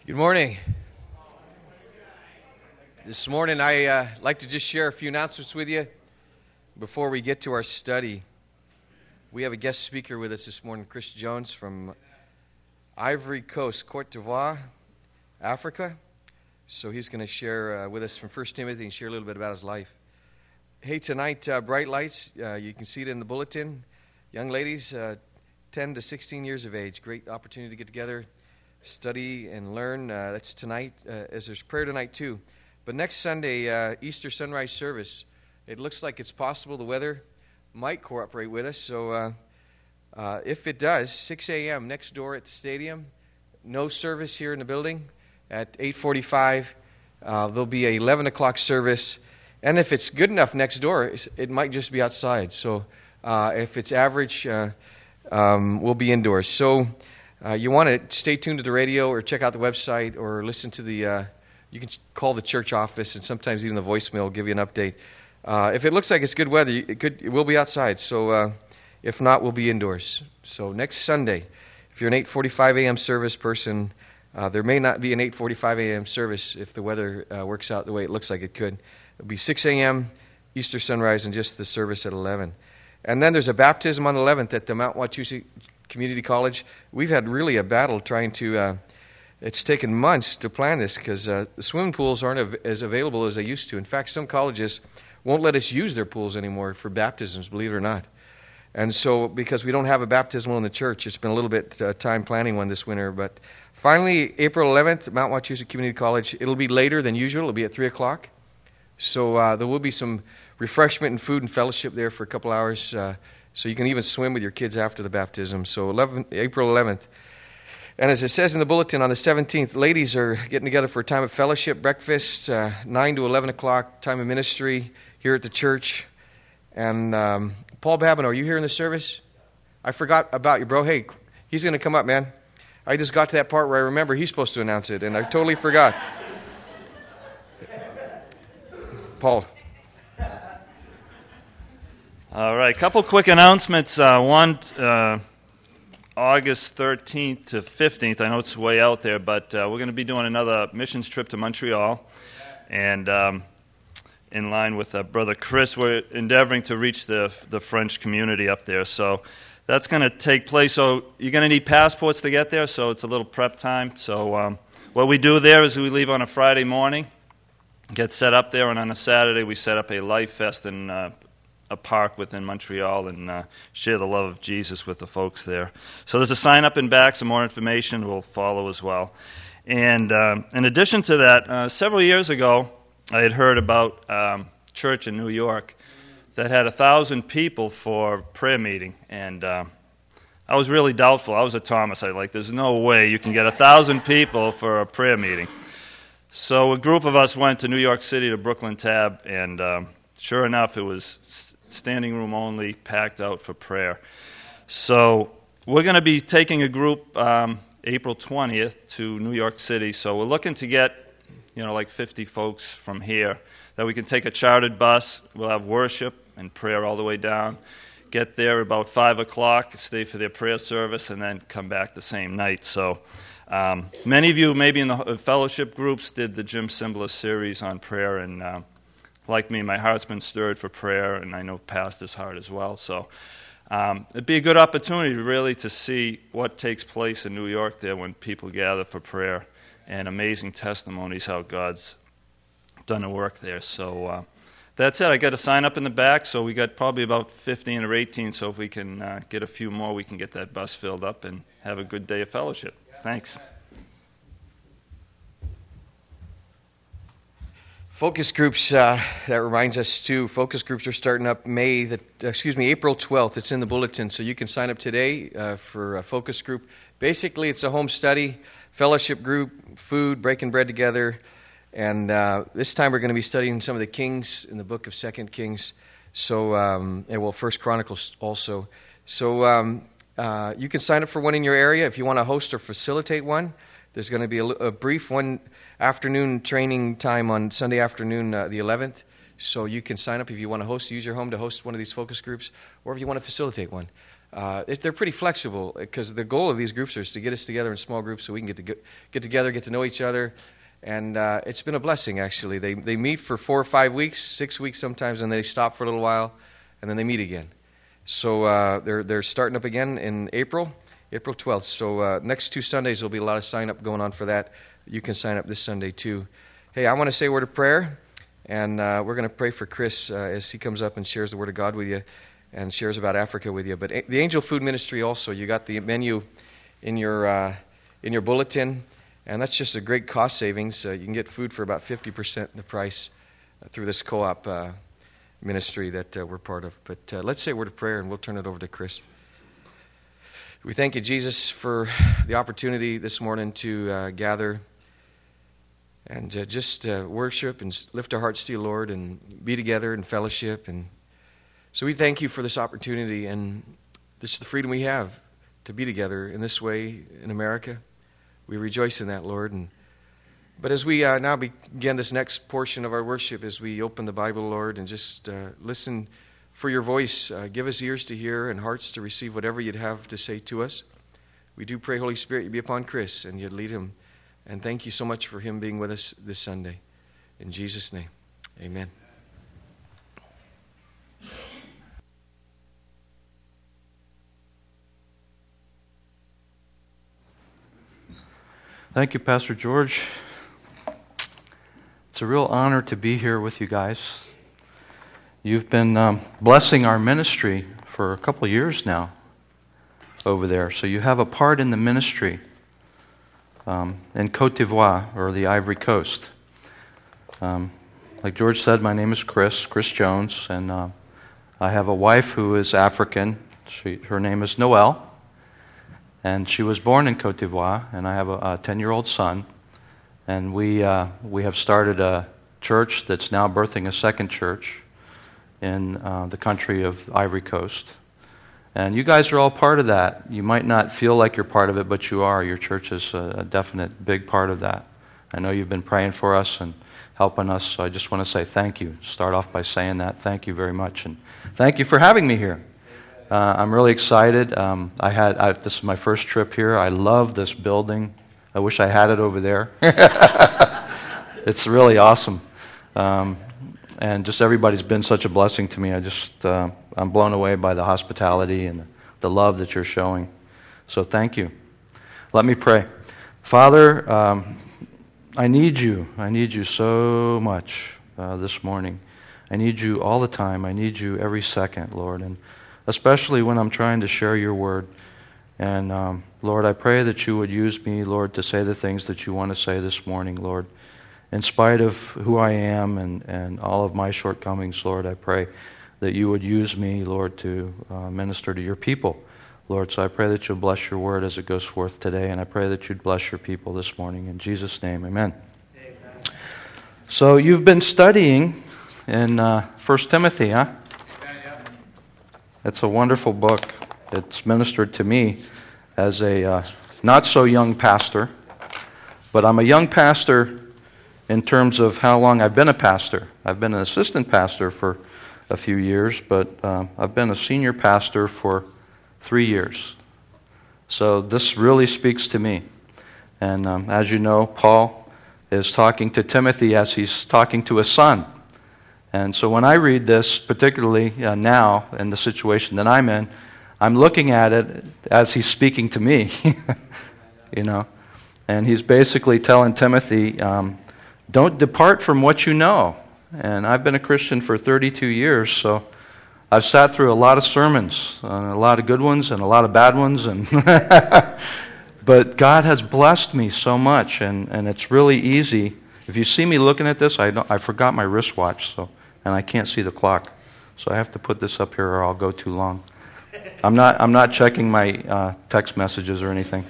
Good morning. This morning I like to just share a few announcements with you before we get to our study. We have a guest speaker with us this morning, Chris Jones from Ivory Coast, Côte d'Ivoire, Africa. So he's going to share with us from 1 Timothy and share a little bit about his life. Hey, tonight, Bright Lights, you can see it in the bulletin. Young ladies, 10 to 16 years of age, great opportunity to get together, study and learn. That's tonight, as there's prayer tonight too. But next Sunday, Easter sunrise service, it looks like it's possible the weather might cooperate with us. So if it does, 6 a.m. next door at the stadium. No service here in the building. At 8:45, there'll be a 11 o'clock service. And if it's good enough next door, it might just be outside. So if it's average, we'll be indoors. So you want to stay tuned to the radio or check out the website or listen to the, you can call the church office, and sometimes even the voicemail will give you an update. If it looks like it's good weather, it will be outside. So if not, we'll be indoors. So next Sunday, if you're an 8:45 a.m. service person, there may not be an 8:45 a.m. service if the weather works out the way it looks like it could. It'll be 6 a.m. Easter sunrise and just the service at 11. And then there's a baptism on the 11th at the Mount Wachusett Community College. We've had really a battle trying to, it's taken months to plan this because the swimming pools aren't as available as they used to. In fact, some colleges won't let us use their pools anymore for baptisms, believe it or not. And so, because we don't have a baptismal in the church, it's been a little bit time planning one this winter. But finally, April 11th, Mount Wachusett Community College, it'll be later than usual. It'll be at 3 o'clock. So there will be some refreshment and food and fellowship there for a couple hours. So you can even swim with your kids after the baptism. So April 11th. And as it says in the bulletin, on the 17th, ladies are getting together for a time of fellowship, breakfast, 9 to 11 o'clock, time of ministry here at the church. And Paul Babino, are you here in the service? I forgot about you, bro. Hey, he's going to come up, man. I just got to that part where I remember he's supposed to announce it, and I totally forgot. Paul. All right, a couple quick announcements. One, August 13th to 15th. I know it's way out there, but we're going to be doing another missions trip to Montreal. And in line with Brother Chris, we're endeavoring to reach the French community up there. So that's going to take place. So you're going to need passports to get there, so it's a little prep time. So what we do there is we leave on a Friday morning, get set up there, and on a Saturday we set up a Life Fest in a park within Montreal and share the love of Jesus with the folks there. So there's a sign-up in back. Some more information will follow as well. And in addition to that, several years ago, I had heard about church in New York that had 1,000 people for prayer meeting. And I was really doubtful. I was a Thomas. There's no way you can get 1,000 people for a prayer meeting. So a group of us went to New York City to Brooklyn Tab, and sure enough, it was standing room only, packed out for prayer. So we're going to be taking a group April 20th to New York City. So we're looking to get, 50 folks from here, that we can take a chartered bus. We'll have worship and prayer all the way down. Get there about 5 o'clock, stay for their prayer service, and then come back the same night. So many of you, maybe in the fellowship groups, did the Jim Cymbala series on prayer, and like me, my heart's been stirred for prayer, and I know Pastor's heart as well. So it'd be a good opportunity, really, to see what takes place in New York there when people gather for prayer, and amazing testimonies how God's done a work there. So that's it. I got a sign up in the back, so we got probably about 15 or 18, so if we can get a few more, we can get that bus filled up and have a good day of fellowship. Thanks. Focus groups, that reminds us too, focus groups are starting up April 12th. It's in the bulletin, so you can sign up today for a focus group. Basically, it's a home study, fellowship group, food, breaking bread together, and this time we're going to be studying some of the kings in the book of 2 Kings, and 1 Chronicles also. So you can sign up for one in your area if you want to host or facilitate one. There's going to be a brief one afternoon training time on Sunday afternoon, the 11th. So you can sign up if you want to use your home to host one of these focus groups, or if you want to facilitate one. they're pretty flexible because the goal of these groups is to get us together in small groups so we can get together, get to know each other. And it's been a blessing, actually. They meet for 4 or 5 weeks, 6 weeks sometimes, and they stop for a little while, and then they meet again. So they're starting up again in April 12th. So next 2 Sundays, there'll be a lot of sign-up going on for that. You can sign up this Sunday, too. Hey, I want to say a word of prayer, and we're going to pray for Chris as he comes up and shares the Word of God with you and shares about Africa with you. But the Angel Food Ministry also, you got the menu in your bulletin, and that's just a great cost savings. You can get food for about 50% the price through this co-op ministry that we're part of. But let's say a word of prayer, and we'll turn it over to Chris. We thank you, Jesus, for the opportunity this morning to gather and just worship and lift our hearts to you, Lord, and be together in fellowship. And so we thank you for this opportunity and this is the freedom we have to be together in this way in America. We rejoice in that, Lord. But as we now begin this next portion of our worship, as we open the Bible, Lord, and just listen for your voice, give us ears to hear and hearts to receive whatever you'd have to say to us. We do pray, Holy Spirit, you'd be upon Chris and you'd lead him. And thank you so much for him being with us this Sunday. In Jesus' name, amen. Thank you, Pastor George. It's a real honor to be here with you guys. You've been blessing our ministry for a couple years now over there. So you have a part in the ministry in Côte d'Ivoire, or the Ivory Coast. Like George said, my name is Chris Jones, and I have a wife who is African. Her name is Noelle. And she was born in Côte d'Ivoire, and I have a 10-year-old son. And we have started a church that's now birthing a second church in the country of Ivory Coast. And you guys are all part of that. You might not feel like you're part of it, but you are. Your church is a definite big part of that. I know you've been praying for us and helping us, so I just want to say thank you. Start off by saying that. Thank you very much. And thank you for having me here. I'm really excited. This is my first trip here. I love this building. I wish I had it over there. It's really awesome. And just everybody's been such a blessing to me. I'm blown away by the hospitality and the love that you're showing. So thank you. Let me pray. Father, I need you. I need you so much this morning. I need you all the time. I need you every second, Lord. And especially when I'm trying to share your word. And Lord, I pray that you would use me, Lord, to say the things that you want to say this morning, Lord. In spite of who I am and all of my shortcomings, Lord, I pray that you would use me, Lord, to minister to your people, Lord. So I pray that you'll bless your word as it goes forth today, and I pray that you'd bless your people this morning. In Jesus' name, amen. So you've been studying in 1 Timothy, huh? It's a wonderful book. It's ministered to me as a not-so-young pastor. But I'm a young pastor in terms of how long I've been a pastor. I've been an assistant pastor for a few years, but I've been a senior pastor for 3 years. So this really speaks to me. And as you know, Paul is talking to Timothy as he's talking to his son. And so when I read this, particularly now in the situation that I'm in, I'm looking at it as he's speaking to me, you know. And he's basically telling Timothy, don't depart from what you know. And I've been a Christian for 32 years, so I've sat through a lot of sermons, a lot of good ones and a lot of bad ones. And but God has blessed me so much, and it's really easy. If you see me looking at this, I forgot my wristwatch, and I can't see the clock. So I have to put this up here or I'll go too long. I'm not checking my text messages or anything.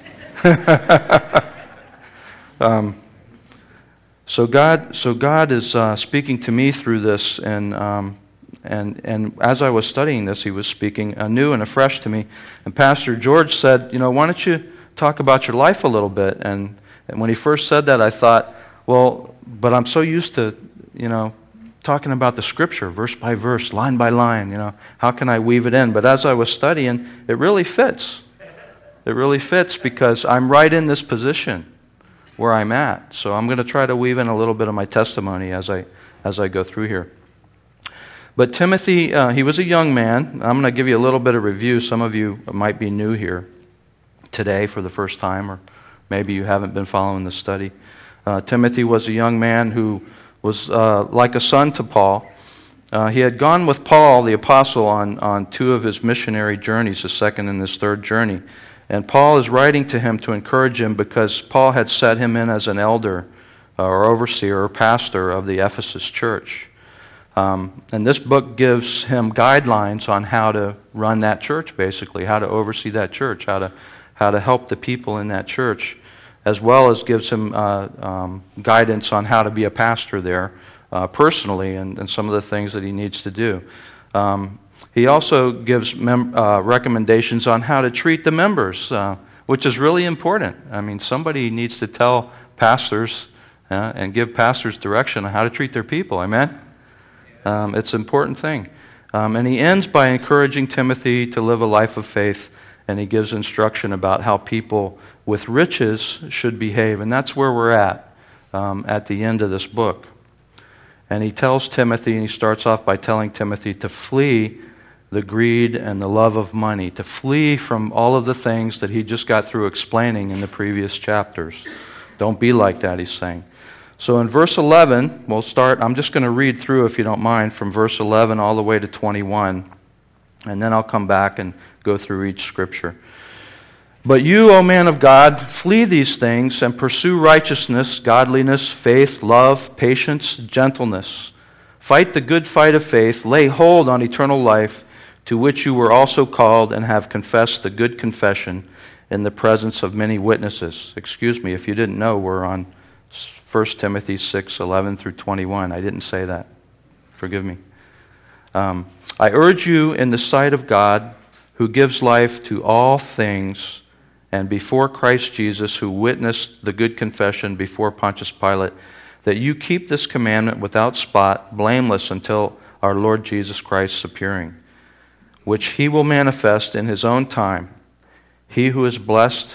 So God is speaking to me through this, and as I was studying this, He was speaking anew and afresh to me. And Pastor George said, why don't you talk about your life a little bit? And when he first said that, I thought, well, but I'm so used to, talking about the Scripture, verse by verse, line by line. How can I weave it in? But as I was studying, it really fits. It really fits because I'm right in this position where I'm at. So I'm going to try to weave in a little bit of my testimony as I go through here. But Timothy, he was a young man. I'm going to give you a little bit of review. Some of you might be new here today for the first time, or maybe you haven't been following the study. Timothy was a young man who was like a son to Paul. He had gone with Paul, the apostle, on two of his missionary journeys, his second and his third journey. And Paul is writing to him to encourage him because Paul had set him in as an elder or overseer or pastor of the Ephesus church. And this book gives him guidelines on how to run that church, basically, how to oversee that church, how to help the people in that church, as well as gives him guidance on how to be a pastor there personally and some of the things that he needs to do. He also gives recommendations on how to treat the members, which is really important. I mean, somebody needs to tell pastors and give pastors direction on how to treat their people. Amen? It's an important thing. And he ends by encouraging Timothy to live a life of faith, and he gives instruction about how people with riches should behave. And that's where we're at the end of this book. And he tells Timothy, and he starts off by telling Timothy to flee the greed and the love of money, to flee from all of the things that he just got through explaining in the previous chapters. Don't be like that, he's saying. So in verse 11, we'll start. I'm just going to read through, if you don't mind, from verse 11 all the way to 21. And then I'll come back and go through each scripture. But you, O man of God, flee these things and pursue righteousness, godliness, faith, love, patience, gentleness. Fight the good fight of faith. Lay hold on eternal life, to which you were also called and have confessed the good confession in the presence of many witnesses. Excuse me, if you didn't know, we're on 1 Timothy 6:11 through 21. I didn't say that. Forgive me. I urge you in the sight of God, who gives life to all things, and before Christ Jesus, who witnessed the good confession before Pontius Pilate, that you keep this commandment without spot, blameless until our Lord Jesus Christ's appearing, which he will manifest in his own time. He who is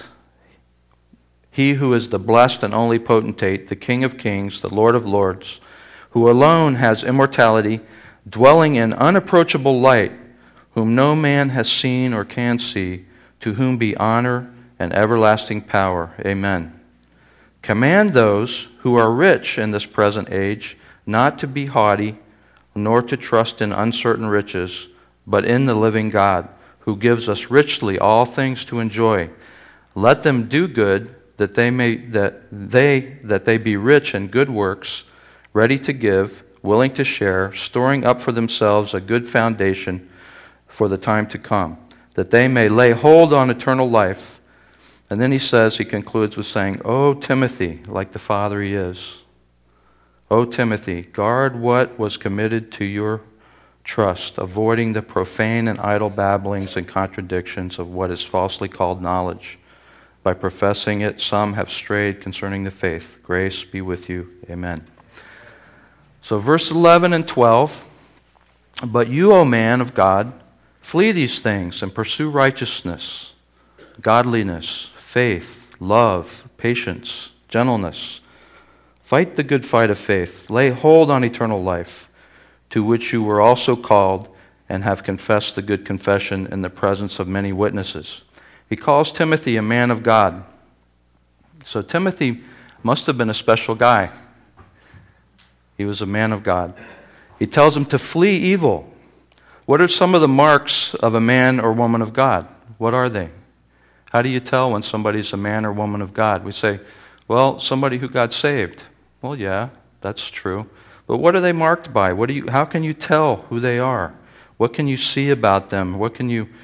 the blessed and only potentate, the King of kings, the Lord of lords, who alone has immortality, dwelling in unapproachable light, whom no man has seen or can see, to whom be honor and everlasting power. Amen. Command those who are rich in this present age not to be haughty, nor to trust in uncertain riches, but in the living God, who gives us richly all things to enjoy. Let them do good, that they be rich in good works, ready to give, willing to share, storing up for themselves a good foundation for the time to come, that they may lay hold on eternal life. And then he concludes with saying, O Timothy, like the father he is, O Timothy, guard what was committed to your trust, avoiding the profane and idle babblings and contradictions of what is falsely called knowledge. By professing it, some have strayed concerning the faith. Grace be with you. Amen. So verse 11 and 12, but you, O man of God, flee these things and pursue righteousness, godliness, faith, love, patience, gentleness. Fight the good fight of faith. Lay hold on eternal life, to which you were also called and have confessed the good confession in the presence of many witnesses. He calls Timothy a man of God. So Timothy must have been a special guy. He was a man of God. He tells him to flee evil. What are some of the marks of a man or woman of God? What are they? How do you tell when somebody's a man or woman of God? We say, well, somebody who got saved. Well, yeah, that's true. But what are they marked by? How can you tell who they are? What can you see about them? What can you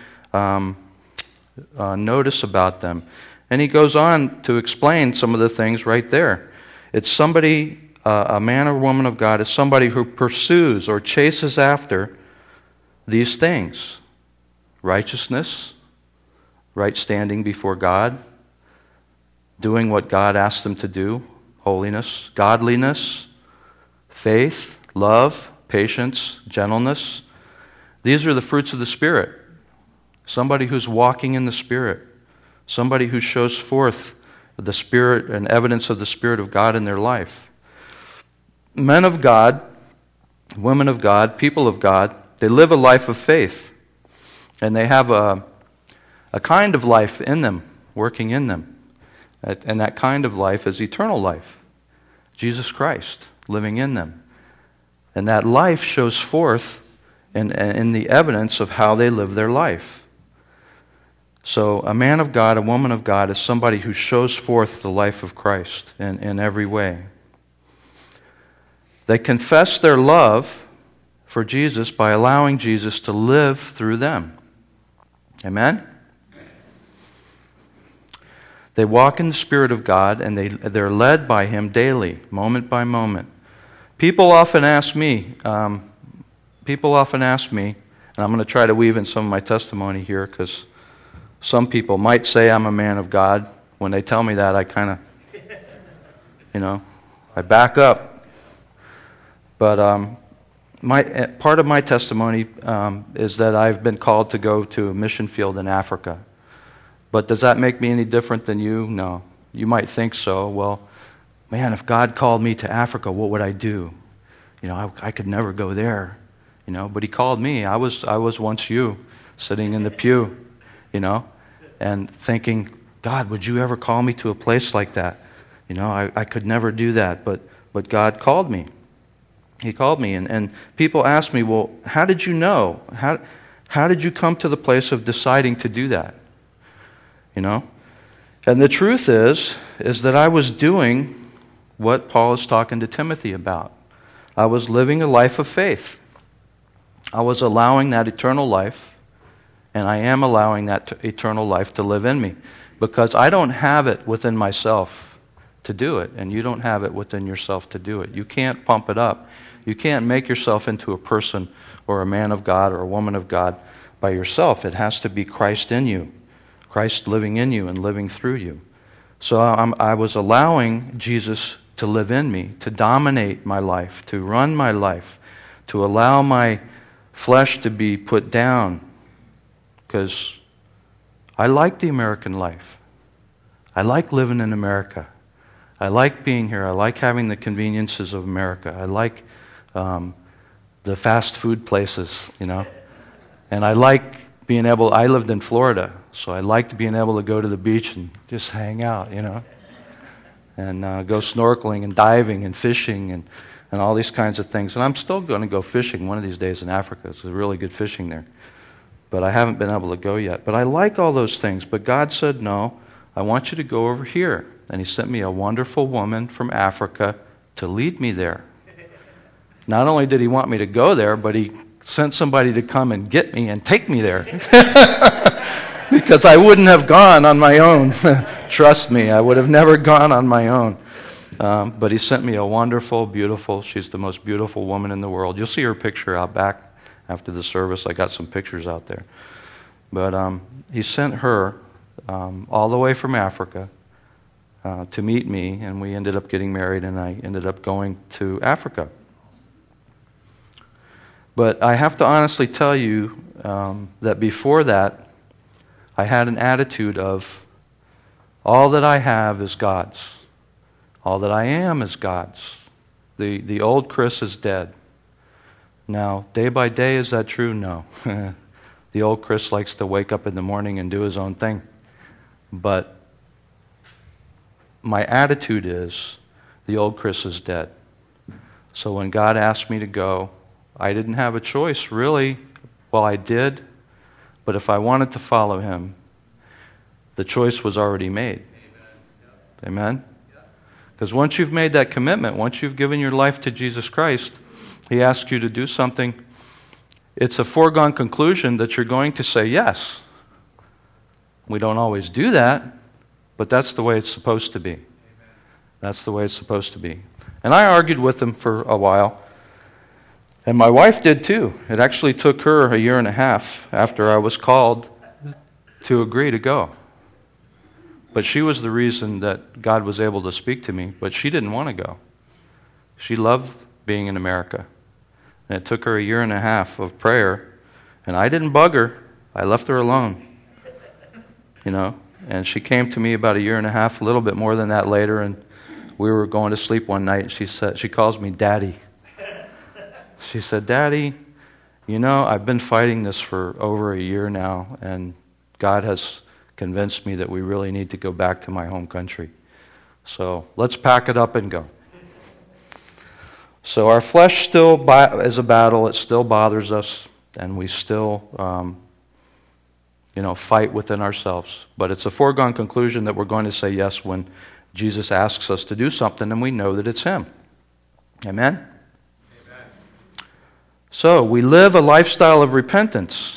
notice about them? And he goes on to explain some of the things right there. It's somebody, a man or woman of God is somebody who pursues or chases after these things. Righteousness, right standing before God, doing what God asks them to do, holiness, godliness, faith, love, patience, gentleness. These are the fruits of the Spirit. Somebody who's walking in the Spirit. Somebody who shows forth the Spirit and evidence of the Spirit of God in their life. Men of God, women of God, people of God, they live a life of faith. And they have a kind of life in them, working in them. And that kind of life is eternal life. Jesus Christ living in them. And that life shows forth in the evidence of how they live their life. So a man of God, a woman of God is somebody who shows forth the life of Christ in every way. They confess their love for Jesus by allowing Jesus to live through them. Amen? They walk in the Spirit of God and they're led by Him daily, moment by moment. People often ask me, and I'm going to try to weave in some of my testimony here because some people might say I'm a man of God. When they tell me that, I kind of, I back up. But part of my testimony is that I've been called to go to a mission field in Africa. But does that make me any different than you? No. You might think so. Well, man, if God called me to Africa, what would I do? I could never go there. But He called me. I was once you, sitting in the pew, and thinking, God, would you ever call me to a place like that? I could never do that, but God called me. He called me, and people ask me, well, how did you know? How did you come to the place of deciding to do that? And the truth is that I was doing what Paul is talking to Timothy about. I was living a life of faith. I was allowing that eternal life, and I am allowing that eternal life to live in me, because I don't have it within myself to do it, and you don't have it within yourself to do it. You can't pump it up. You can't make yourself into a person or a man of God or a woman of God by yourself. It has to be Christ in you, Christ living in you and living through you. So I was allowing Jesus to live in me, to dominate my life, to run my life, to allow my flesh to be put down, because I like the American life. I like living in America. I like being here. I like having the conveniences of America. I like the fast food places, And I like being able, I lived in Florida, so I liked being able to go to the beach and just hang out, and go snorkeling and diving and fishing and all these kinds of things. And I'm still going to go fishing one of these days in Africa. It's really good fishing there. But I haven't been able to go yet. But I like all those things. But God said, no, I want you to go over here. And He sent me a wonderful woman from Africa to lead me there. Not only did He want me to go there, but He sent somebody to come and get me and take me there. Because I wouldn't have gone on my own. Trust me, I would have never gone on my own. But He sent me a wonderful, beautiful, she's the most beautiful woman in the world. You'll see her picture out back after the service. I got some pictures out there. But He sent her all the way from Africa to meet me, and we ended up getting married, and I ended up going to Africa. But I have to honestly tell you that before that, I had an attitude of, all that I have is God's. All that I am is God's. The old Chris is dead. Now, day by day, is that true? No. The old Chris likes to wake up in the morning and do his own thing. But my attitude is, the old Chris is dead. So when God asked me to go, I didn't have a choice, really. Well, I did. But if I wanted to follow Him, the choice was already made. Amen? Because once you've made that commitment, once you've given your life to Jesus Christ, He asks you to do something. It's a foregone conclusion that you're going to say yes. We don't always do that, but that's the way it's supposed to be. That's the way it's supposed to be. And I argued with Him for a while. And my wife did too. It actually took her a year and a half after I was called to agree to go. But she was the reason that God was able to speak to me, but she didn't want to go. She loved being in America. And it took her a year and a half of prayer. And I didn't bug her. I left her alone. And she came to me about a year and a half, a little bit more than that later, and we were going to sleep one night, and she calls me Daddy. She said, Daddy, I've been fighting this for over a year now, and God has convinced me that we really need to go back to my home country. So let's pack it up and go. So our flesh still is a battle. It still bothers us, and we still fight within ourselves. But it's a foregone conclusion that we're going to say yes when Jesus asks us to do something and we know that it's Him. Amen? Amen. So we live a lifestyle of repentance.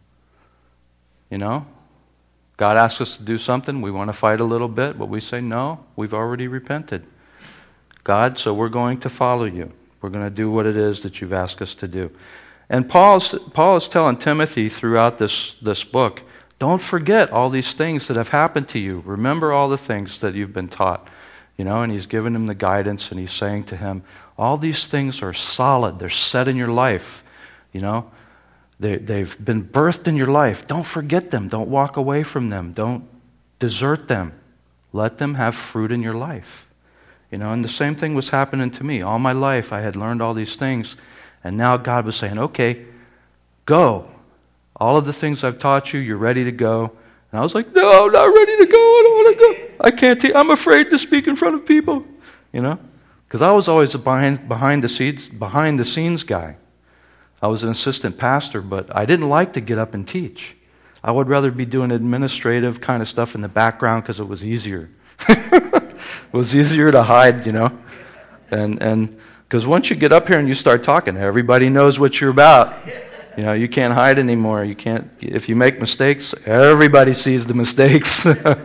God asks us to do something, we want to fight a little bit, but we say, no, we've already repented. God, so we're going to follow you. We're going to do what it is that you've asked us to do. And Paul is telling Timothy throughout this book, don't forget all these things that have happened to you. Remember all the things that you've been taught. And he's given him the guidance, and he's saying to him, all these things are solid. They're set in your life. They've been birthed in your life. Don't forget them. Don't walk away from them. Don't desert them. Let them have fruit in your life. And the same thing was happening to me. All my life I had learned all these things, and now God was saying, okay, go. All of the things I've taught you, you're ready to go. And I was like, no, I'm not ready to go. I don't want to go. I can't I'm afraid to speak in front of people. Because I was always a behind the scenes guy. I was an assistant pastor, but I didn't like to get up and teach. I would rather be doing administrative kind of stuff in the background because it was easier. It was easier to hide, And because once you get up here and you start talking, everybody knows what you're about. You can't hide anymore. You can't. If you make mistakes, everybody sees the mistakes.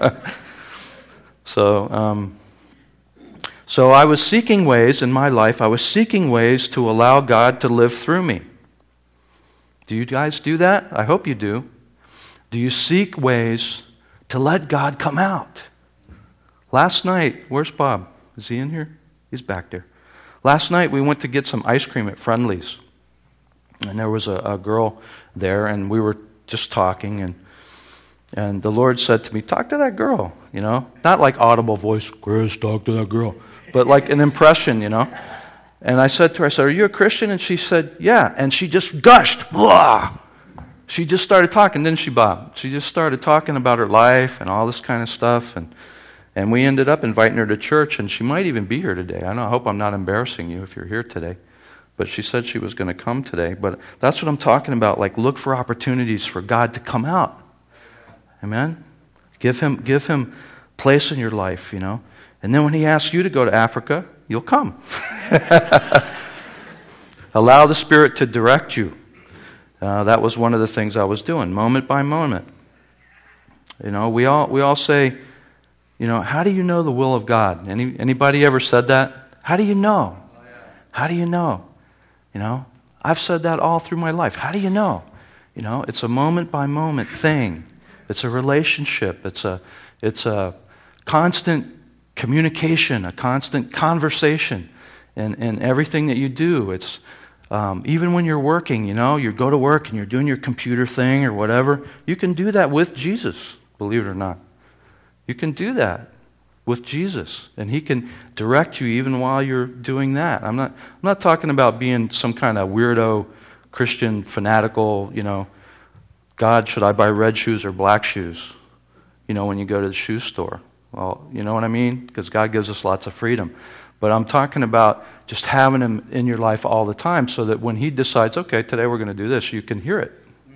So I was seeking ways in my life. I was seeking ways to allow God to live through me. Do you guys do that? I hope you do. Do you seek ways to let God come out? Last night, where's Bob? Is he in here? He's back there. Last night we went to get some ice cream at Friendly's. And there was a girl there, and we were just talking, and the Lord said to me, talk to that girl, Not like audible voice, Chris, talk to that girl, but like an impression, And I said to her, are you a Christian? And she said, yeah. And she just gushed. Blah! She just started talking, didn't she, Bob? She just started talking about her life and all this kind of stuff, and we ended up inviting her to church, and she might even be here today. I hope I'm not embarrassing you if you're here today. But she said she was going to come today. But that's what I'm talking about. Like, look for opportunities for God to come out. Amen? Give him place in your life, And then when He asks you to go to Africa, you'll come. Allow the Spirit to direct you. That was one of the things I was doing, moment by moment. We all say, how do you know the will of God? Anybody ever said that? How do you know? How do you know? I've said that all through my life. How do you know? It's a moment-by-moment thing. It's a relationship. It's a constant communication, a constant conversation in everything that you do. It's even when you're working, you go to work and you're doing your computer thing or whatever, you can do that with Jesus, believe it or not. You can do that with Jesus, and He can direct you even while you're doing that. I'm not talking about being some kind of weirdo Christian fanatical, God, should I buy red shoes or black shoes? When you go to the shoe store. Well, you know what I mean? Because God gives us lots of freedom. But I'm talking about just having Him in your life all the time so that when He decides, okay, today we're going to do this, you can hear it.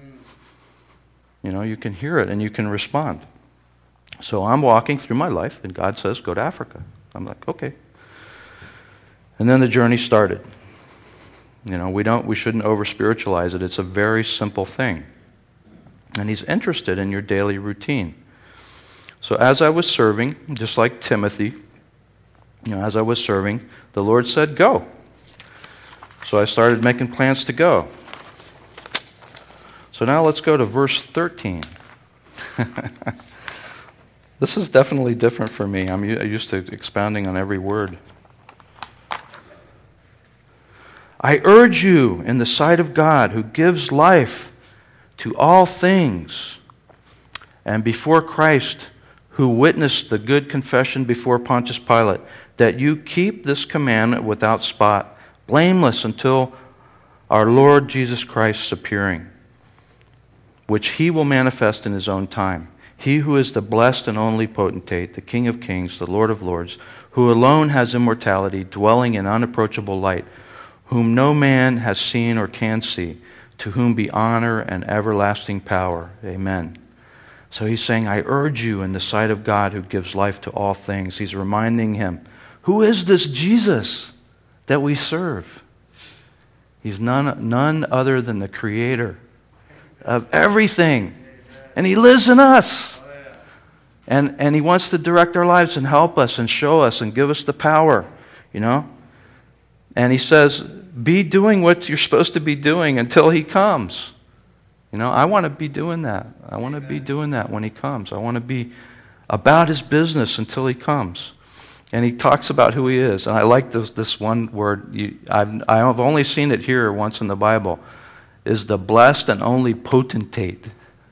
You can hear it and you can respond. So I'm walking through my life, and God says, go to Africa. I'm like, okay. And then the journey started. We shouldn't over-spiritualize it. It's a very simple thing. And He's interested in your daily routine. So as I was serving, just like Timothy, as I was serving, the Lord said, go. So I started making plans to go. So now let's go to verse 13. This is definitely different for me. I'm used to expounding on every word. I urge you in the sight of God, who gives life to all things, and before Christ, who witnessed the good confession before Pontius Pilate, that you keep this commandment without spot, blameless until our Lord Jesus Christ's appearing, which he will manifest in his own time. He who is the blessed and only potentate, the King of kings, the Lord of lords, who alone has immortality, dwelling in unapproachable light, whom no man has seen or can see, to whom be honor and everlasting power. Amen. So he's saying, I urge you in the sight of God who gives life to all things. He's reminding him, who is this Jesus that we serve? He's none other than the creator of everything. And he lives in us. And he wants to direct our lives and help us and show us and give us the power, you know. And he says, be doing what you're supposed to be doing until he comes. You know, I want to be doing that. I want to be doing that when he comes. I want to be about his business until he comes. And he talks about who he is. And I like this one word. I've only seen it here once in the Bible. Is the blessed and only potentate.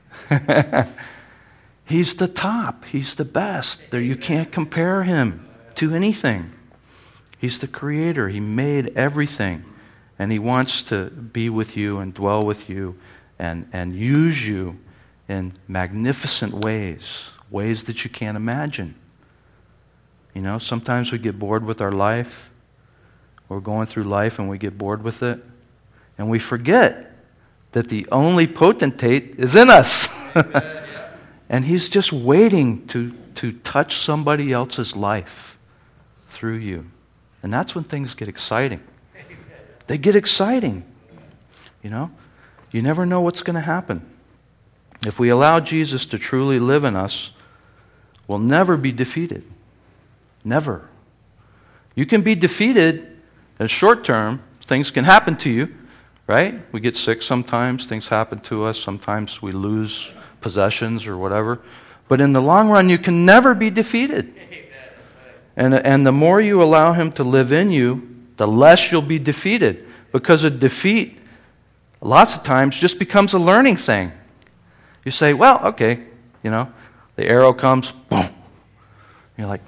He's the top. He's the best. There, you can't compare him to anything. He's the creator. He made everything. And he wants to be with you and dwell with you and use you in magnificent ways that you can't imagine. You know, sometimes we get bored with our life. We're going through life and we get bored with it. And we forget that the only potentate is in us. And he's just waiting to touch somebody else's life through you. And that's when things get exciting. They get exciting. You know? You never know what's going to happen. If we allow Jesus to truly live in us, we'll never be defeated. Never. You can be defeated in short term. Things can happen to you, right? We get sick sometimes. Things happen to us. Sometimes we lose possessions or whatever. But in the long run, you can never be defeated. And the more you allow him to live in you, the less you'll be defeated. Because a defeat, lots of times, just becomes a learning thing. You say, well, okay, you know, the arrow comes, boom. You're like,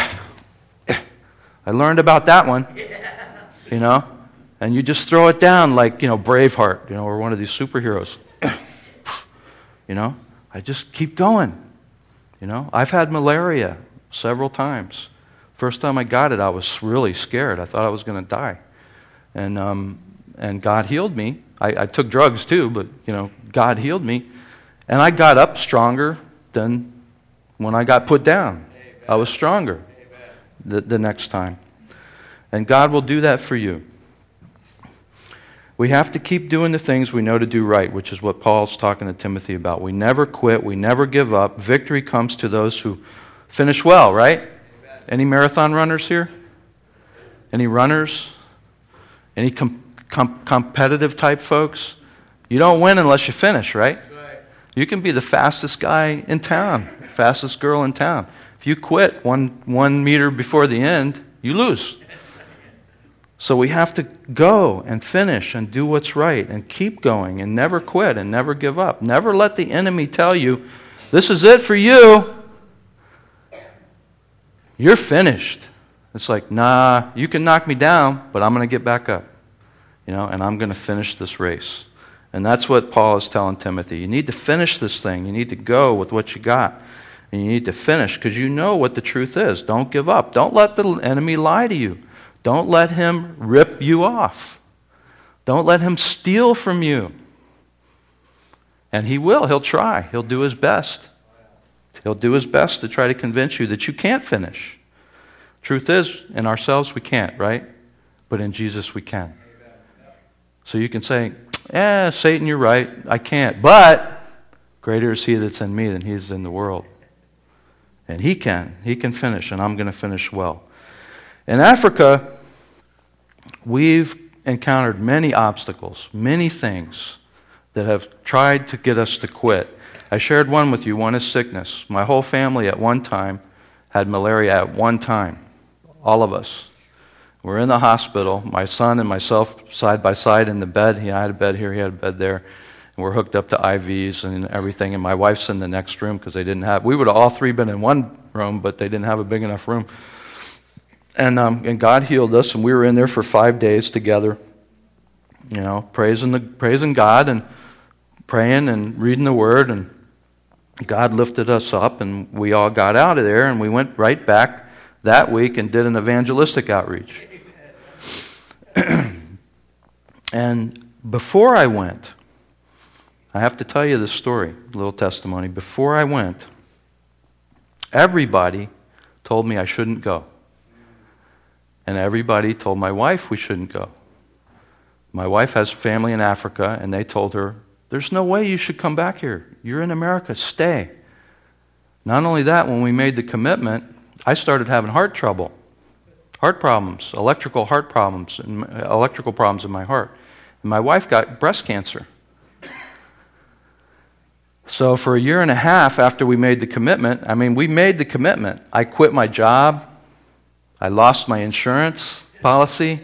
I learned about that one, you know. And you just throw it down like, you know, Braveheart, you know, or one of these superheroes. You know, I just keep going. You know, I've had malaria several times. First time I got it, I was really scared. I thought I was going to die. And God healed me. I took drugs too, but, you know, God healed me. And I got up stronger than when I got put down. Amen. I was stronger the next time. And God will do that for you. We have to keep doing the things we know to do right, which is what Paul's talking to Timothy about. We never quit. We never give up. Victory comes to those who finish well, right? Amen. Any marathon runners here? Any runners? Any competitive type folks? You don't win unless you finish, right? You can be the fastest guy in town, fastest girl in town. If you quit one meter before the end, you lose. So we have to go and finish and do what's right and keep going and never quit and never give up. Never let the enemy tell you, this is it for you. You're finished. It's like, nah, you can knock me down, but I'm going to get back up. You know, and I'm going to finish this race. And that's what Paul is telling Timothy. You need to finish this thing. You need to go with what you got. And you need to finish because you know what the truth is. Don't give up. Don't let the enemy lie to you. Don't let him rip you off. Don't let him steal from you. And he will. He'll try. He'll do his best. He'll do his best to try to convince you that you can't finish. Truth is, in ourselves we can't, right? But in Jesus we can. So you can say, Satan, you're right. I can't. But greater is he that's in me than he is in the world. And he can. He can finish, and I'm going to finish well. In Africa, we've encountered many obstacles, many things that have tried to get us to quit. I shared one with you. One is sickness. My whole family at one time had malaria at one time. All of us. We're in the hospital, my son and myself side by side in the bed. I had a bed here, he had a bed there. And we're hooked up to IVs and everything. And my wife's in the next room because they didn't have, we would have all three been in one room, but they didn't have a big enough room. And God healed us, and we were in there for 5 days together, praising God and praying and reading the Word, and God lifted us up, and we all got out of there, and we went right back that week and did an evangelistic outreach. And before I went, I have to tell you this story, a little testimony. Before I went, everybody told me I shouldn't go. And everybody told my wife we shouldn't go. My wife has family in Africa, and they told her, there's no way you should come back here. You're in America. Stay. Not only that, when we made the commitment, I started having heart problems, electrical problems in my heart. And my wife got breast cancer. So for a year and a half after we made the commitment, we made the commitment. I quit my job. I lost my insurance policy.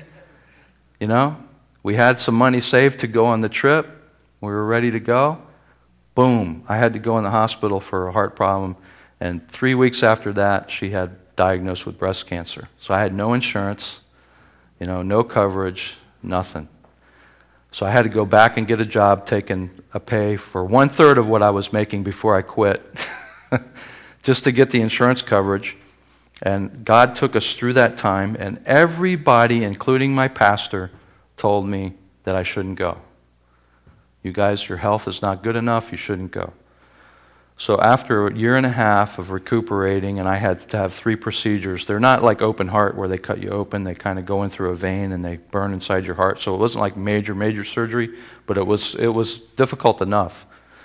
We had some money saved to go on the trip. We were ready to go. Boom. I had to go in the hospital for a heart problem. And 3 weeks after that, she had diagnosed with breast cancer. So I had no insurance, no coverage, nothing. So I had to go back and get a job taking a pay for 1/3 of what I was making before I quit, just to get the insurance coverage. And God took us through that time, and everybody, including my pastor, told me that I shouldn't go. You guys, your health is not good enough, you shouldn't go. So after a year and a half of recuperating, and I had to have 3 procedures. They're not like open heart where they cut you open. They kind of go in through a vein and they burn inside your heart. So it wasn't like major surgery, but it was difficult enough.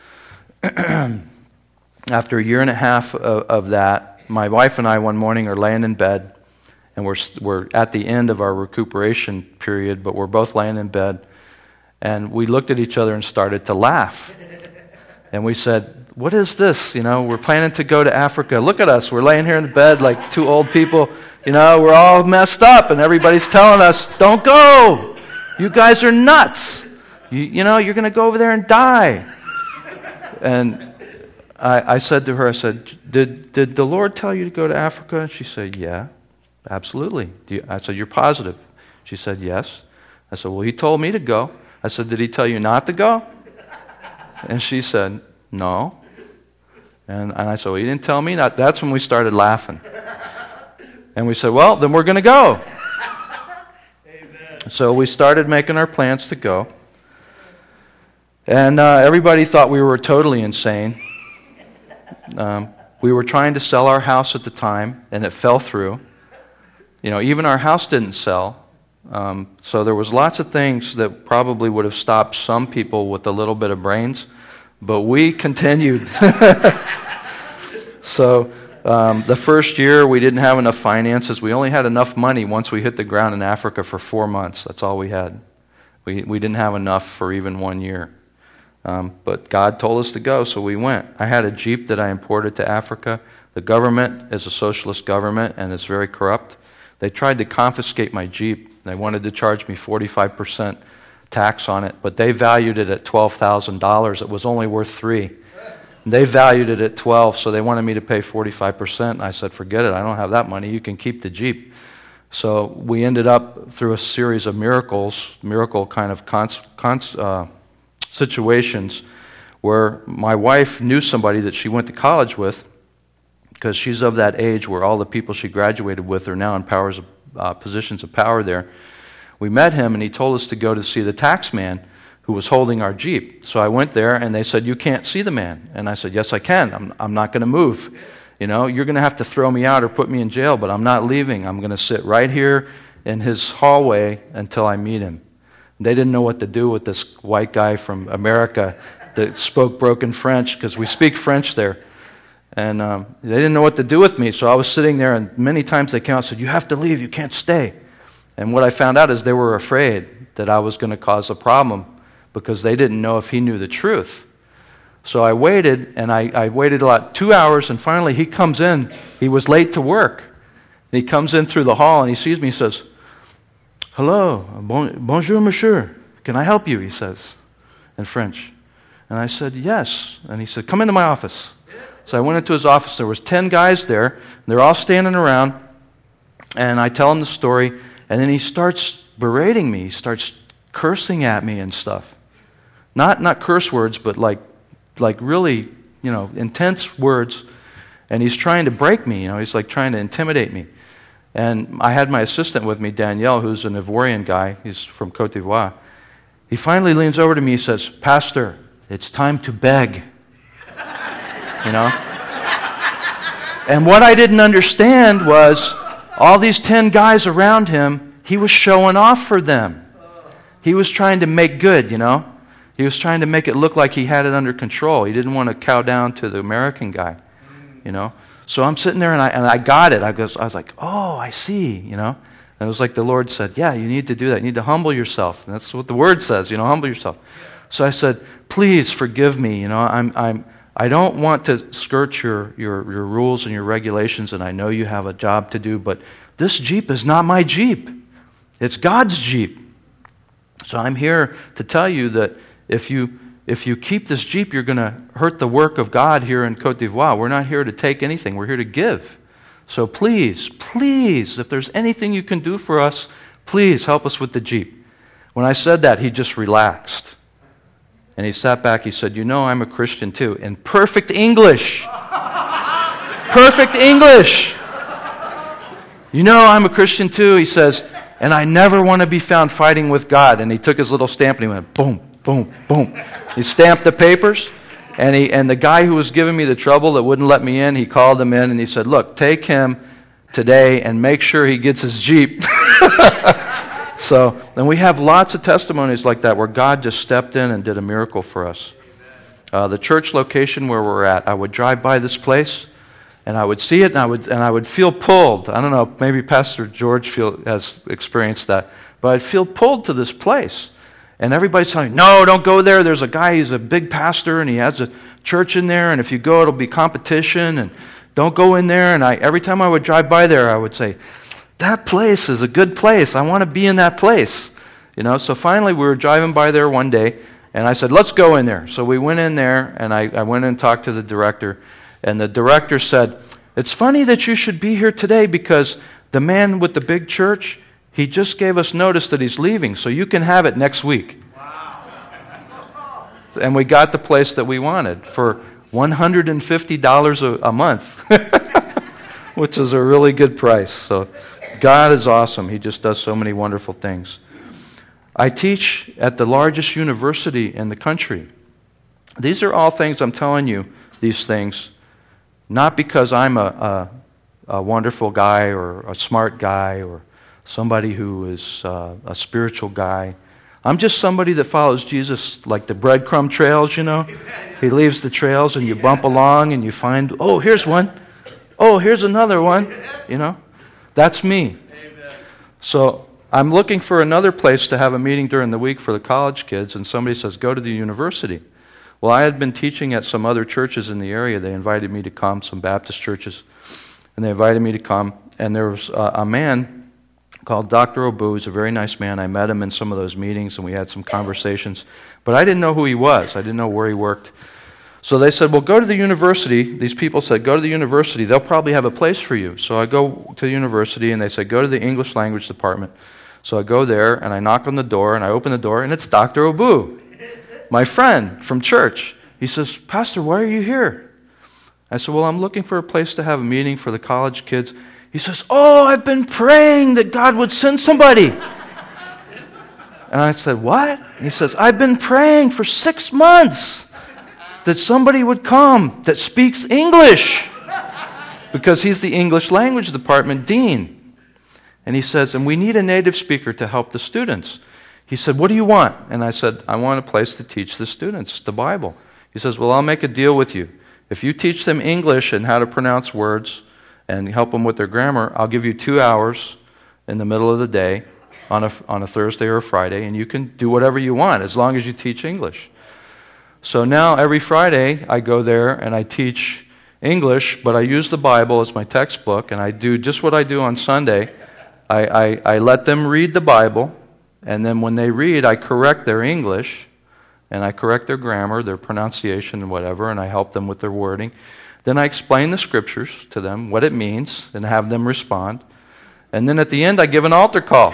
After a year and a half of that, my wife and I one morning are laying in bed, and we're at the end of our recuperation period, but we're both laying in bed, and we looked at each other and started to laugh. And we said, what is this? We're planning to go to Africa. Look at us. We're laying here in the bed like 2 old people. We're all messed up, and everybody's telling us, don't go. You guys are nuts. You're going to go over there and die. And I said to her, did the Lord tell you to go to Africa? And she said, yeah, absolutely. I said, you're positive? She said, yes. I said, well, he told me to go. I said, did he tell you not to go? And she said, no. And I said, well, he didn't tell me that. That's when we started laughing. And we said, well, then we're going to go. Amen. So we started making our plans to go. And everybody thought we were totally insane. We were trying to sell our house at the time, and it fell through. Even our house didn't sell. So there was lots of things that probably would have stopped some people with a little bit of brains, but we continued. So the first year we didn't have enough finances. We only had enough money once we hit the ground in Africa for 4 months. That's all we had. We didn't have enough for even 1 year. But God told us to go, so we went. I had a Jeep that I imported to Africa. The government is a socialist government, and it's very corrupt. They tried to confiscate my Jeep. They wanted to charge me 45% tax on it, but they valued it at $12,000. It was only worth $3,000. They valued it at $12,000, so they wanted me to pay 45%. I said, forget it, I don't have that money. You can keep the Jeep. So we ended up, through a series of miracle kind of situations, where my wife knew somebody that she went to college with, because she's of that age where all the people she graduated with are now in positions of power there. We met him, and he told us to go to see the tax man who was holding our Jeep. So I went there, and they said, you can't see the man. And I said, yes, I can. I'm not going to move. You're going to have to throw me out or put me in jail, but I'm not leaving. I'm going to sit right here in his hallway until I meet him. They didn't know what to do with this white guy from America that spoke broken French, because we speak French there. And they didn't know what to do with me, so I was sitting there, and many times they came out and said, you have to leave, you can't stay. And what I found out is they were afraid that I was going to cause a problem, because they didn't know if he knew the truth. So I waited, and I waited about 2 hours, and finally he comes in. He was late to work. And he comes in through the hall, and he sees me and says, hello, bonjour, monsieur. Can I help you? He says in French. And I said, yes. And he said, come into my office. So I went into his office. There was 10 guys there. And they're all standing around. And I tell him the story. And then he starts berating me. He starts cursing at me and stuff. Not curse words, but like really, intense words. And he's trying to break me. He's like trying to intimidate me. And I had my assistant with me, Danielle, who's an Ivorian guy. He's from Côte d'Ivoire. He finally leans over to me. He says, Pastor, it's time to beg. And what I didn't understand was all these 10 guys around him, he was showing off for them. He was trying to make good, He was trying to make it look like he had it under control. He didn't want to cow down to the American guy, So I'm sitting there and I got it. I was like, oh, I see, And it was like the Lord said, yeah, you need to do that. You need to humble yourself. And that's what the Word says, humble yourself. So I said, please forgive me. I don't want to skirt your rules and your regulations, and I know you have a job to do, but this Jeep is not my Jeep. It's God's Jeep. So I'm here to tell you that if you keep this Jeep, you're going to hurt the work of God here in Côte d'Ivoire. We're not here to take anything. We're here to give. So please, if there's anything you can do for us, please help us with the Jeep. When I said that, he just relaxed. And he sat back, he said, I'm a Christian too. In perfect English. Perfect English. I'm a Christian too, he says, and I never want to be found fighting with God. And he took his little stamp and he went, boom, boom, boom. He stamped the papers, and the guy who was giving me the trouble that wouldn't let me in, he called him in and he said, look, take him today and make sure he gets his Jeep. So, and we have lots of testimonies like that where God just stepped in and did a miracle for us. The church location where we're at, I would drive by this place, and I would see it, and I would feel pulled. I don't know, maybe Pastor George has experienced that, but I'd feel pulled to this place. And everybody's telling me, no, don't go there. There's a guy, he's a big pastor, and he has a church in there, and if you go, it'll be competition, and don't go in there. And every time I would drive by there, I would say, that place is a good place. I want to be in that place. So finally we were driving by there one day, and I said, let's go in there. So we went in there, and I went in and talked to the director, and the director said, it's funny that you should be here today because the man with the big church, he just gave us notice that he's leaving, so you can have it next week. Wow. And we got the place that we wanted for $150 a month, which is a really good price. So God is awesome. He just does so many wonderful things. I teach at the largest university in the country. These are all things I'm telling you, these things, not because I'm a wonderful guy or a smart guy or somebody who is a spiritual guy. I'm just somebody that follows Jesus like the breadcrumb trails, He leaves the trails and you bump along and you find, oh, here's one. Oh, here's another one, That's me. Amen. So I'm looking for another place to have a meeting during the week for the college kids, and somebody says, go to the university. Well, I had been teaching at some other churches in the area. They invited me to come, some Baptist churches, and they invited me to come. And there was a man called Dr. Obu. He's a very nice man. I met him in some of those meetings, and we had some conversations. But I didn't know who he was. I didn't know where he worked. So they said, well, go to the university. These people said, go to the university. They'll probably have a place for you. So I go to the university, and they said, go to the English language department. So I go there, and I knock on the door, and I open the door, and it's Dr. Obu, my friend from church. He says, Pastor, why are you here? I said, well, I'm looking for a place to have a meeting for the college kids. He says, oh, I've been praying that God would send somebody. And I said, what? He says, I've been praying for 6 months that somebody would come that speaks English, because he's the English language department dean. And he says, and we need a native speaker to help the students. He said, what do you want? And I said, I want a place to teach the students the Bible. He says, well, I'll make a deal with you. If you teach them English and how to pronounce words and help them with their grammar, I'll give you 2 hours in the middle of the day on a Thursday or a Friday, and you can do whatever you want as long as you teach English. So now every Friday I go there and I teach English, but I use the Bible as my textbook, and I do just what I do on Sunday. I let them read the Bible, and then when they read, I correct their English, and I correct their grammar, their pronunciation, and whatever, and I help them with their wording. Then I explain the Scriptures to them, what it means, and have them respond. And then at the end, I give an altar call.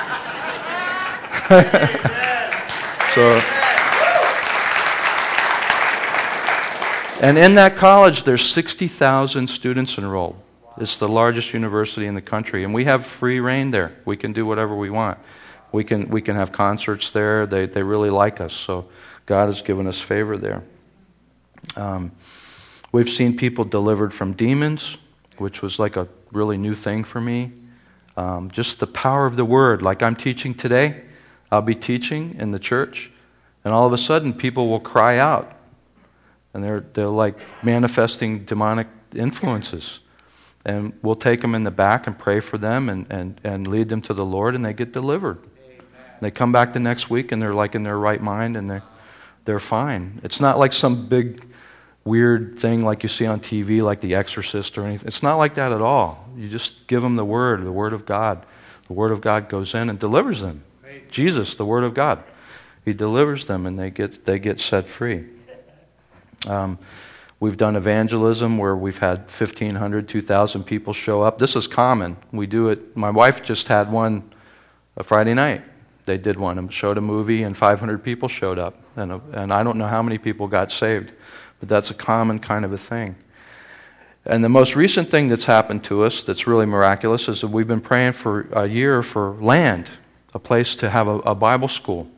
And in that college, there's 60,000 students enrolled. It's the largest university in the country, and we have free reign there. We can do whatever we want. We can have concerts there. They really like us, so God has given us favor there. We've seen people delivered from demons, which was like a really new thing for me. Just the power of the Word. Like I'm teaching today, I'll be teaching in the church, and all of a sudden people will cry out, and they're like manifesting demonic influences. And we'll take them in the back and pray for them and lead them to the Lord, and they get delivered. They come back the next week, and they're like in their right mind, and they're fine. It's not like some big weird thing like you see on TV, like The Exorcist or anything. It's not like that at all. You just give them the Word of God. The Word of God goes in and delivers them. Jesus, the Word of God. He delivers them, and they get set free. We've done evangelism where we've had 1,500, 2,000 people show up. This is common. We do it. My wife just had one a Friday night. They did one and showed a movie, and 500 people showed up. And I don't know how many people got saved, but that's a common kind of a thing. And the most recent thing that's happened to us that's really miraculous is that we've been praying for a year for land, a place to have a Bible school.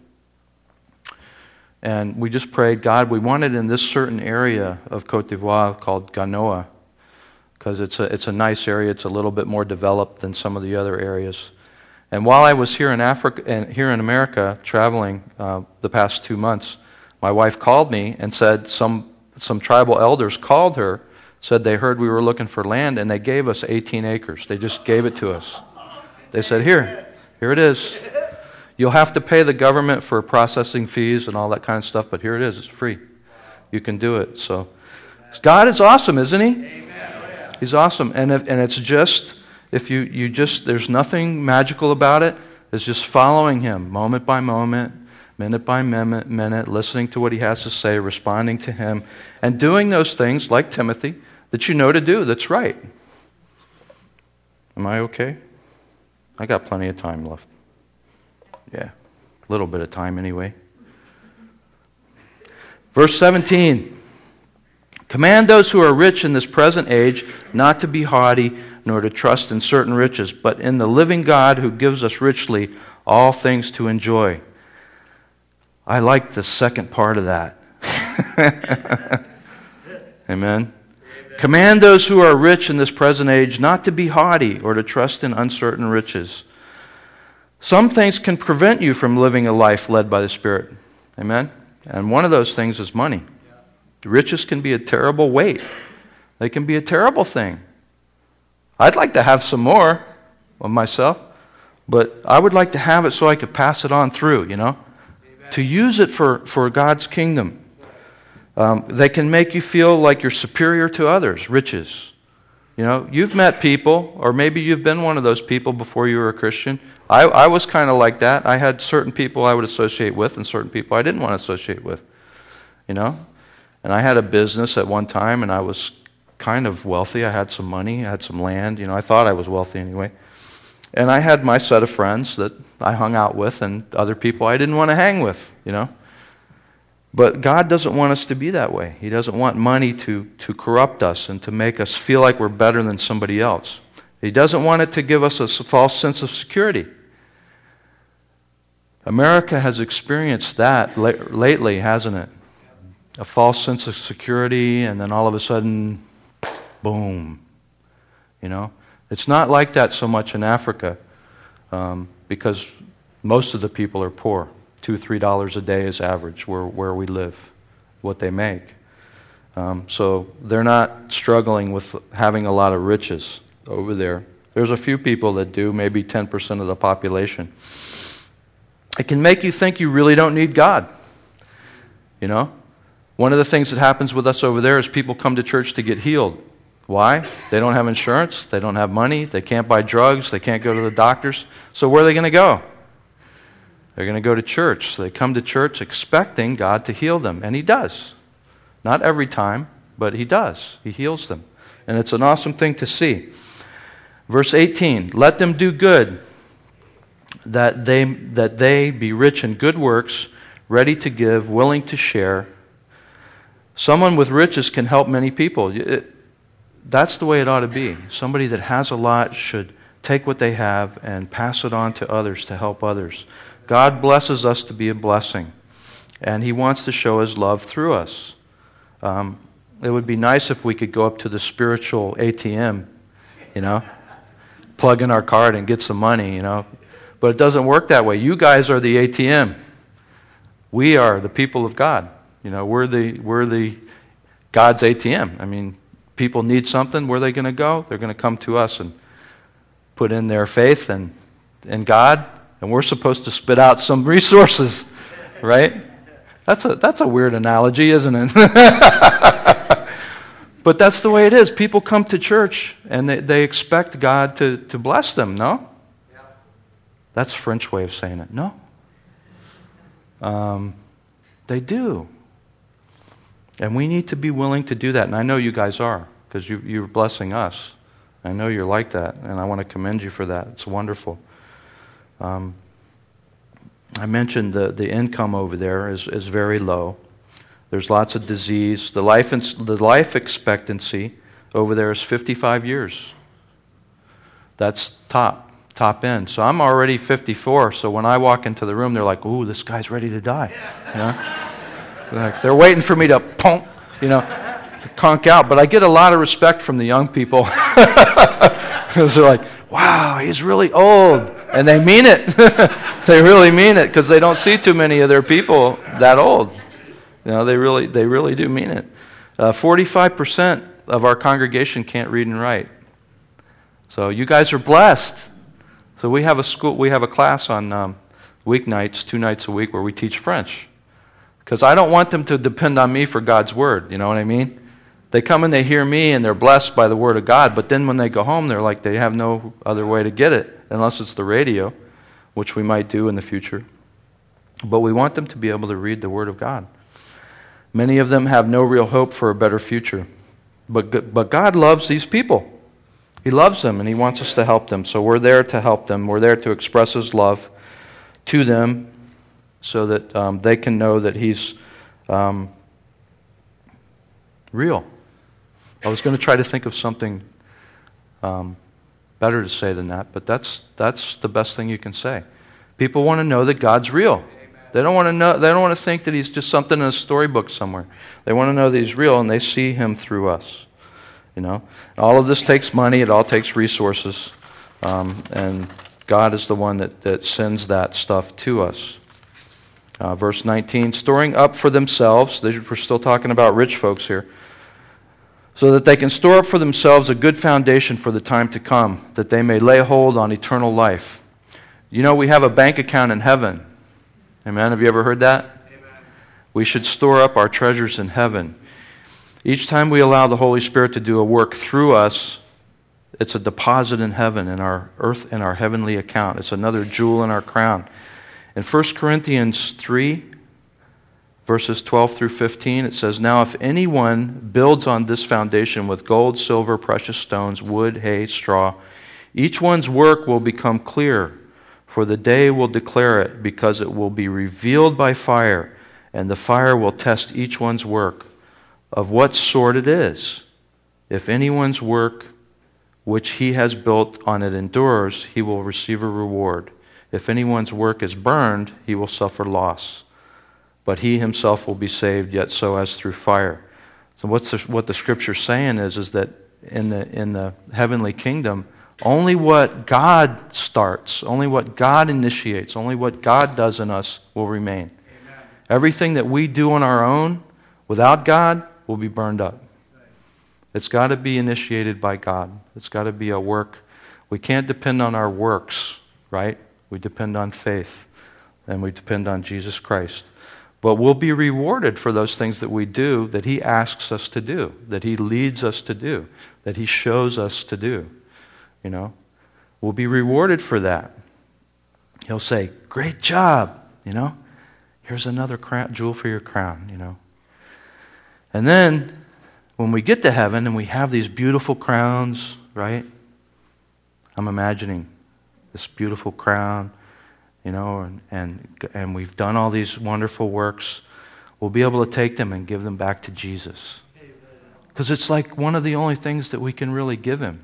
And we just prayed, God, we want it in this certain area of Côte d'Ivoire called Ganoa, because it's a nice area. It's a little bit more developed than some of the other areas. And while I was here in Africa and here in America traveling the past 2 months, my wife called me and said some tribal elders called her, said they heard we were looking for land, and they gave us 18 acres. They just gave it to us. They said, here it is. You'll have to pay the government for processing fees and all that kind of stuff, but here it is. It's free. You can do it. So God is awesome, isn't He? Amen. He's awesome. And it's just, if you just, there's nothing magical about it. It's just following Him moment by moment, minute by minute, listening to what He has to say, responding to Him, and doing those things like Timothy that you know to do. That's right. Am I okay? I got plenty of time left. Yeah, a little bit of time anyway. Verse 17. Command those who are rich in this present age not to be haughty, nor to trust in certain riches, but in the living God who gives us richly all things to enjoy. I like the second part of that. Amen. Command those who are rich in this present age not to be haughty or to trust in uncertain riches. Some things can prevent you from living a life led by the Spirit. Amen? And one of those things is money. Riches can be a terrible weight. They can be a terrible thing. I'd like to have some more of myself, but I would like to have it so I could pass it on through, to use it for God's kingdom. They can make you feel like you're superior to others, riches. You've met people, or maybe you've been one of those people before you were a Christian. I was kind of like that. I had certain people I would associate with and certain people I didn't want to associate with. And I had a business at one time, and I was kind of wealthy. I had some money. I had some land. I thought I was wealthy anyway. And I had my set of friends that I hung out with and other people I didn't want to hang with, But God doesn't want us to be that way. He doesn't want money to corrupt us and to make us feel like we're better than somebody else. He doesn't want it to give us a false sense of security. America has experienced that lately, hasn't it? A false sense of security, and then all of a sudden, boom. It's not like that so much in Africa because most of the people are poor. $2, $3 a day is average where we live, what they make. So they're not struggling with having a lot of riches over there. There's a few people that do, maybe 10% of the population. It can make you think you really don't need God. One of the things that happens with us over there is people come to church to get healed. Why? They don't have insurance. They don't have money. They can't buy drugs. They can't go to the doctors. So where are they going to go? They're going to go to church. So they come to church expecting God to heal them. And He does. Not every time, but He does. He heals them. And it's an awesome thing to see. Verse 18, let them do good, that they be rich in good works, ready to give, willing to share. Someone with riches can help many people. That's the way it ought to be. Somebody that has a lot should take what they have and pass it on to others to help others. God blesses us to be a blessing, and He wants to show His love through us. It would be nice if we could go up to the spiritual ATM, plug in our card and get some money, But it doesn't work that way. You guys are the ATM. We are the people of God. We're the God's ATM. I mean, people need something. Where are they going to go? They're going to come to us and put in their faith in God, and we're supposed to spit out some resources, right? That's a weird analogy, isn't it? But that's the way it is. People come to church and they expect God to bless them, no? That's a French way of saying it. No. They do. And we need to be willing to do that. And I know you guys are, because you're blessing us. I know you're like that, and I want to commend you for that. It's wonderful. I mentioned the income over there is very low. There's lots of disease. The life expectancy over there is 55 years. That's top end. So I'm already 54, so when I walk into the room, they're like, ooh, this guy's ready to die. They're waiting for me to pump, to conk out. But I get a lot of respect from the young people. Because they're like, wow, he's really old. And they mean it. They really mean it, because they don't see too many of their people that old. They really do mean it. 45% of our congregation can't read and write. So you guys are blessed. So we have a class on weeknights, 2 nights a week, where we teach French. Because I don't want them to depend on me for God's word. You know what I mean? They come and they hear me and they're blessed by the word of God, but then when they go home, they're like, they have no other way to get it, unless it's the radio, which we might do in the future. But we want them to be able to read the word of God. Many of them have no real hope for a better future. But God loves these people. He loves them, and He wants us to help them. So we're there to help them. We're there to express His love to them so that they can know that He's real. I was going to try to think of something better to say than that, but that's the best thing you can say. People want to know that God's real. They don't want to know. They don't want to think that He's just something in a storybook somewhere. They want to know that He's real, and they see Him through us. All of this takes money. It all takes resources, and God is the one that sends that stuff to us. Verse 19, storing up for themselves. We're still talking about rich folks here. So that they can store up for themselves a good foundation for the time to come, that they may lay hold on eternal life. We have a bank account in heaven. Amen? Have you ever heard that? Amen. We should store up our treasures in heaven. Each time we allow the Holy Spirit to do a work through us, it's a deposit in heaven, in our earth, in our heavenly account. It's another jewel in our crown. In 1 Corinthians 3, verses 12 through 15, it says, now if anyone builds on this foundation with gold, silver, precious stones, wood, hay, straw, each one's work will become clear, for the day will declare it, because it will be revealed by fire, and the fire will test each one's work of what sort it is. If anyone's work which he has built on it endures, he will receive a reward. If anyone's work is burned, he will suffer loss. But he himself will be saved, yet so as through fire. So what the Scripture's saying is that in the heavenly kingdom, only what God starts, only what God initiates, only what God does in us will remain. Amen. Everything that we do on our own, without God, will be burned up. It's got to be initiated by God. It's got to be a work. We can't depend on our works, right? We depend on faith, and we depend on Jesus Christ. But we'll be rewarded for those things that we do, that He asks us to do, that He leads us to do, that He shows us to do. We'll be rewarded for that. He'll say, great job, Here's another jewel for your crown, And then, when we get to heaven and we have these beautiful crowns, right? I'm imagining this beautiful crown, and we've done all these wonderful works. We'll be able to take them and give them back to Jesus. Because it's like one of the only things that we can really give Him,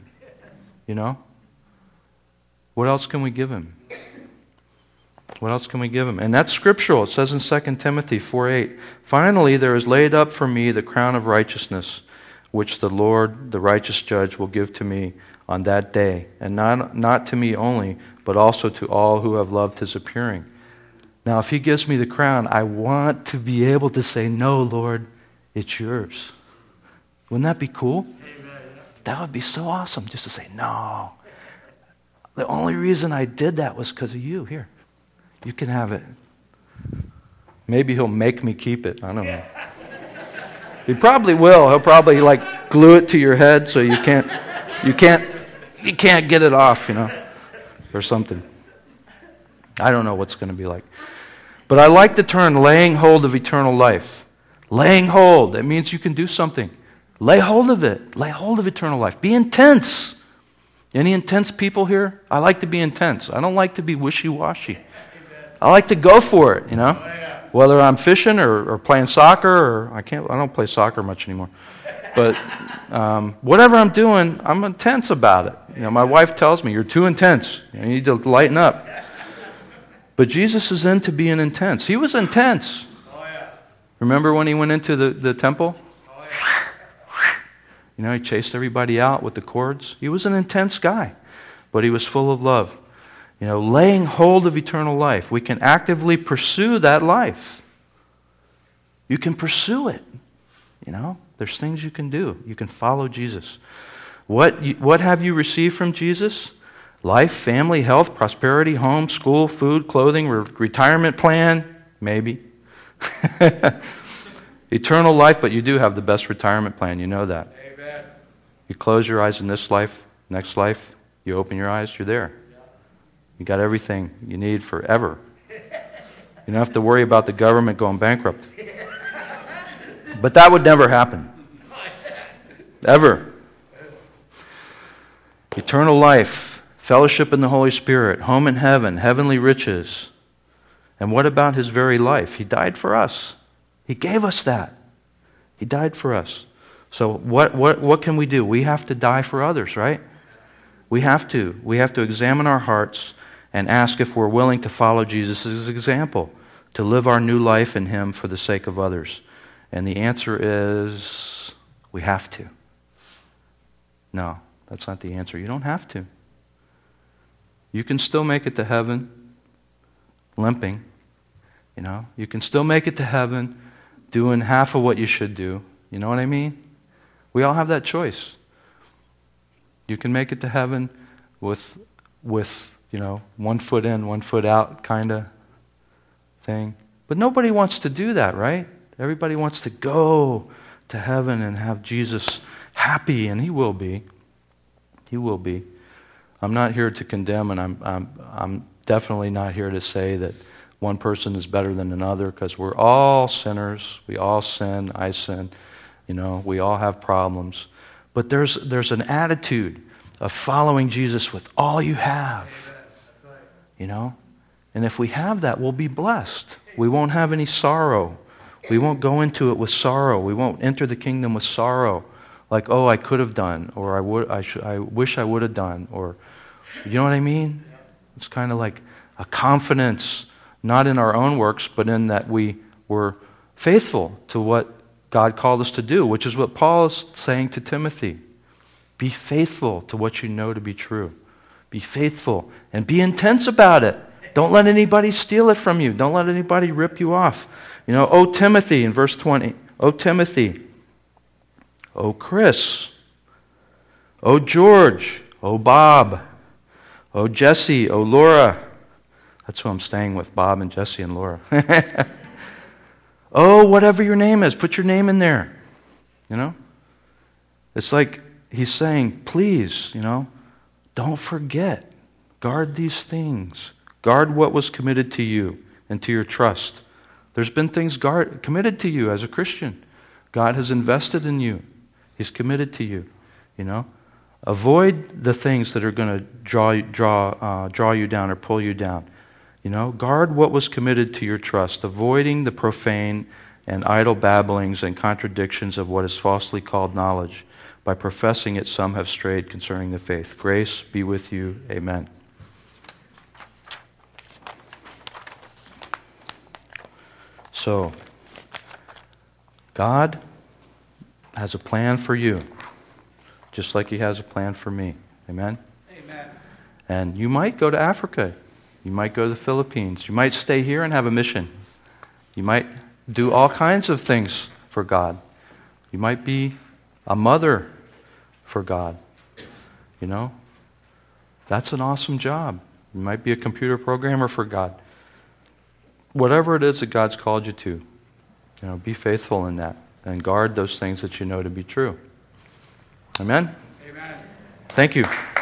What else can we give Him? What else can we give Him? And that's scriptural. It says in 2 Timothy 4:8, finally there is laid up for me the crown of righteousness, which the Lord, the righteous judge, will give to me on that day, and not to me only, but also to all who have loved His appearing. Now, if He gives me the crown, I want to be able to say, no, Lord, it's yours. Wouldn't that be cool? Amen. That would be so awesome, just to say, no. The only reason I did that was because of you. Here, you can have it. Maybe He'll make me keep it. I don't know. He probably will. He'll probably glue it to your head so you can't get it off, or something. I don't know what's going to be like. But I like the term laying hold of eternal life. Laying hold. That means you can do something. Lay hold of it. Lay hold of eternal life. Be intense. Any intense people here? I like to be intense. I don't like to be wishy-washy. I like to go for it, Whether I'm fishing or playing soccer, or I don't play soccer much anymore. But whatever I'm doing, I'm intense about it. My wife tells me, you're too intense. You need to lighten up. But Jesus is into being intense. He was intense. Remember when He went into the temple? He chased everybody out with the cords. He was an intense guy, but He was full of love. Laying hold of eternal life. We can actively pursue that life. You can pursue it. There's things you can do. You can follow Jesus. What have you received from Jesus? Life, family, health, prosperity, home, school, food, clothing, retirement plan? Maybe. Eternal life, but you do have the best retirement plan. You know that. Amen. You close your eyes in this life, next life, you open your eyes, you're there. You got everything you need forever. You don't have to worry about the government going bankrupt. But that would never happen. Ever. Eternal life, fellowship in the Holy Spirit, home in heaven, heavenly riches. And what about His very life? He died for us. He gave us that. He died for us. So what can we do? We have to die for others, right? We have to. We have to examine our hearts and ask if we're willing to follow Jesus' example, to live our new life in Him for the sake of others. And the answer is, we have to. No, that's not the answer. You don't have to. You can still make it to heaven limping. You can still make it to heaven doing half of what you should do. You know what I mean? We all have that choice. You can make it to heaven with 1 foot in, 1 foot out kind of thing. But nobody wants to do that, right? Everybody wants to go to heaven and have Jesus happy, and He will be. He will be. I'm not here to condemn, and I'm definitely not here to say that one person is better than another, because we're all sinners. We all sin. I sin. We all have problems. But there's an attitude of following Jesus with all you have. And if we have that, we'll be blessed. We won't have any sorrow. We won't go into it with sorrow. We won't enter the kingdom with sorrow. Like, oh, I could have done, or I wish I would have done, or, you know what I mean? It's kind of like a confidence, not in our own works, but in that we were faithful to what God called us to do, which is what Paul is saying to Timothy. Be faithful to what you know to be true. Be faithful and be intense about it. Don't let anybody steal it from you. Don't let anybody rip you off. O Timothy, in verse 20, O Timothy, O Chris, O George, O Bob, O Jesse, O Laura. That's who I'm staying with, Bob and Jesse and Laura. Oh, whatever your name is, put your name in there. You know? It's like he's saying, please, don't forget. Guard these things. Guard what was committed to you and to your trust. There's been things committed to you as a Christian. God has invested in you. He's committed to you. Avoid the things that are going to draw you down or pull you down. Guard what was committed to your trust, avoiding the profane and idle babblings and contradictions of what is falsely called knowledge. By professing it, some have strayed concerning the faith. Grace be with you. Amen. So, God has a plan for you, just like He has a plan for me. Amen? Amen. And you might go to Africa. You might go to the Philippines. You might stay here and have a mission. You might do all kinds of things for God. You might be a mother for God. That's an awesome job. You might be a computer programmer for God. Whatever it is that God's called you to, be faithful in that and guard those things that you know to be true. Amen? Amen. Thank you.